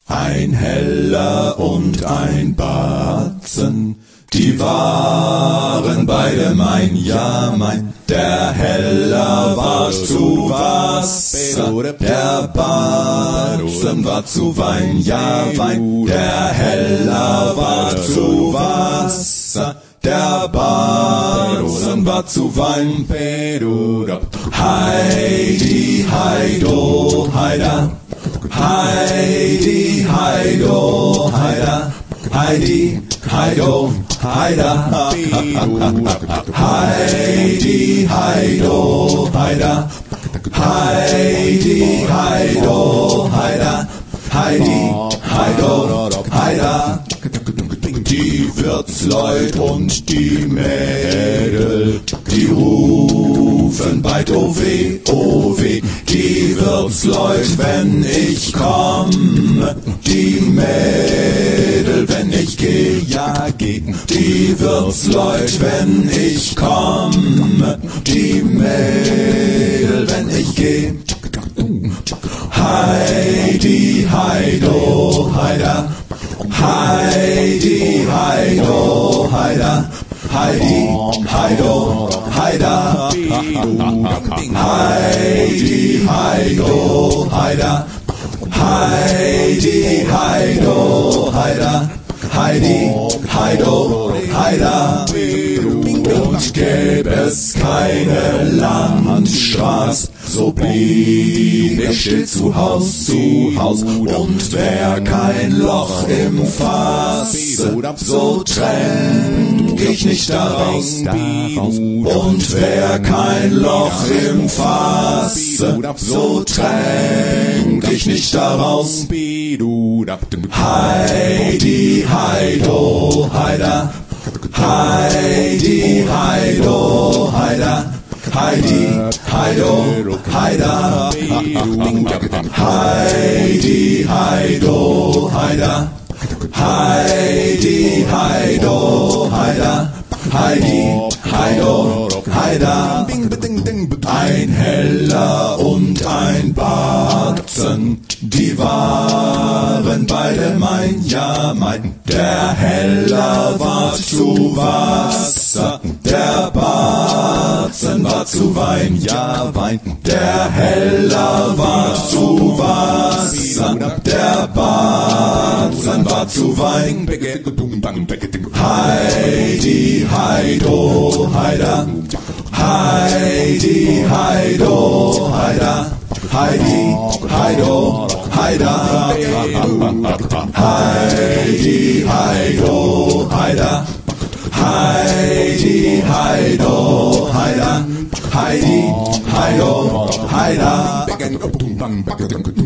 Ein Heller und ein Batzen, die waren beide mein, ja mein. Der Heller war zu Wasser, der Batzen war zu Wein, ja Wein. Der Heller war zu Wasser, der Batzen war zu Wein. Heidi, heido, heida. Heidi, heido, heida. Heidi, heido, heida. Heidi, heido, heida. Heidi, heido, heida. Heidi, heido, heida. Die Wirtsleut und die Mädel, die rufen bald oh weh, oh weh. Die Wirtsleut, wenn ich komm, die Mädel, wenn ich geh, ja geh. Die Wirtsleut, wenn ich komm, die Mädel, wenn ich geh. Heidi, heido, heida. Heidi, heido, heida. Heidi, heido, heida. Heidi, heido, heida. Heidi, heido, heida. Heidi, heido, heida. Und gäb es keine Landstraß, so blieb ich still zu Haus. Und wär kein Loch im Fass, so tränk ich nicht daraus. Und wär kein Loch im Fass, so tränk ich nicht daraus. Heidi, heido, heida. Heidi, heido, heida. Heidi, heido, heida. Heidi, heido, heida. Heidi, heido, heida. Heidi, heido, heida. Ein Heller und ein Batzen, die waren beide mein, ja mein. Der Heller war zu Wasser, der Batzen war zu Wein, ja Wein. Der Heller war zu Wasser, der Batzen war zu Wein. Heidi, heido, heida. Heidi, heido, heida. Heidi, heido, heida. Heidi, heido, heida. Heidi, heido, heida. Heidi, heido, heida.